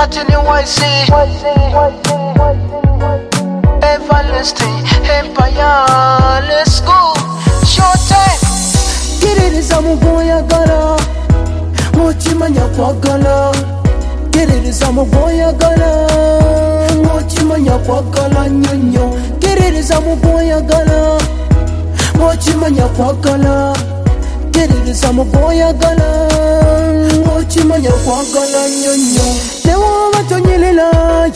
Martini YC, Everlasting Empire. Let's go. Showtime. Gerereza mugoyagala, mochimanya kwagala. Gerereza mugoyagala, mochimanya kwagala nyonyo. Gerereza mugoyagala, mochimanya kwagala. Gerereza mugoyagala, mochimanya kwagala nyonyo. Newo batonyelera,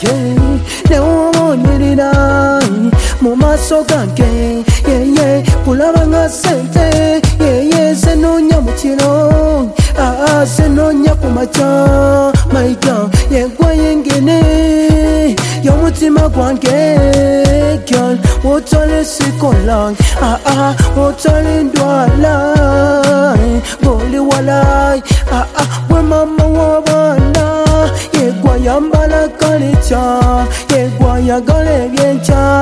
newo bonyelera mu maaso gange, kulaba nga sente, senonya mu kiro, senonya ku makya, mayiga yegwa yengene y'omutima gwange. Girl, wotole sikola, wotole ndwala, goli walai, we mama w'abaana, yegwa yambala kalicha, yegwa yagala ebyenkya,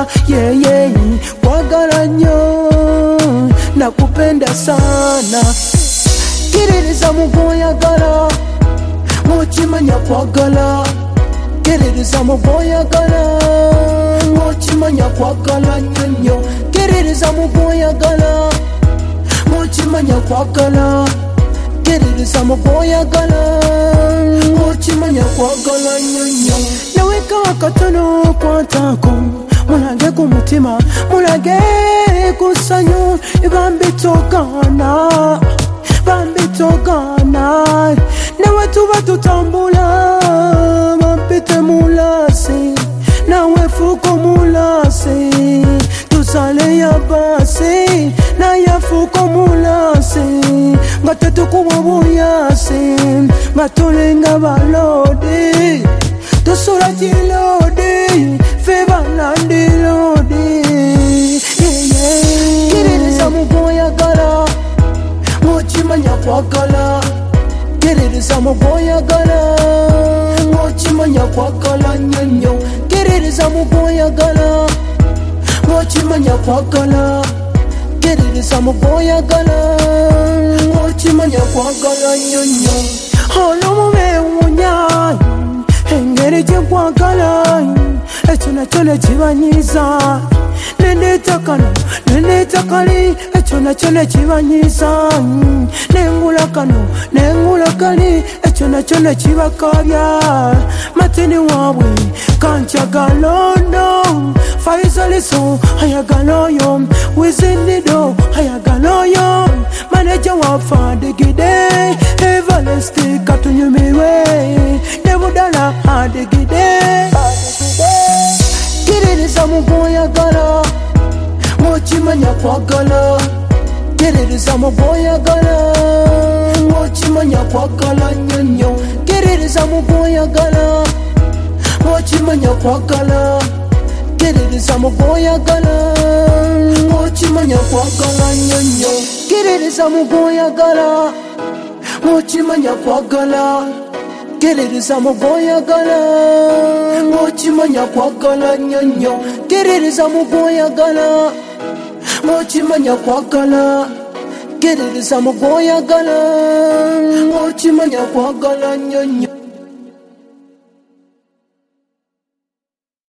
kwagala nnyo, nakupenda sana. Gerereza mugoyagala, mochimanya kwagala. Gerereza mugoyagala, mochimanya kwagala nyonyo. Gerereza mugoyagala, mochimanya kwagala. Gerereza mugoyagala, mochimanya kwagala nyonyo. Naweka wakatono kwatako, mulage ku mutima, mulage ku ssanyu, bambitogana, bambitogana. Nawe tuba tutambula, bampite mulasi, nawe fuko mulasi, tusale ya basi, na ya fuko mulasi, nga tetukuba buyasi, nga tulinga balodi, tusula kilodi, fe balandi lodi. Gerereza mugoyagala, mochimanya kwagala. Gerereza mugoyagala, mochimanya kwagala nyonyo. Gerereza mugoyagala, mochimanya kwagala. Gerereza mugoyagala, mochimanya kwagala nyonyo. Ono mubewunya engeri gye nkwagala, ekyo nakyo nekibanyiza. Nendeeta kano, nendeeta kali, ekyo nakyo nekibanyiza. Nengula kano, nengula kali, ekyo nakyo nekibakabya. Matini waabwe kankyagala ono, Faisaliso ayagala oyo, Wizindido ayagala oyo, maneja wafa adigide, Everlasting katunyumirwe, Nebudala adigide. Gerereza mugoyagala, mochimanya kwagala. Gerereza mugoyagala, mochimanya kwagala nyonyo. Gerereza mugoyagala, mochimanya kwagala. Gerereza mugoyagala, mochimanya kwagala nyonyo. Gerereza mugoyagala, mochimanya kwagala. Gerereza mugoyagala, mochimanya kwagala nyonyo. Gerereza mugoyagala, mochimanya kwagala. Gerereza mugoyagala, mochimanya kwagala nyonyo.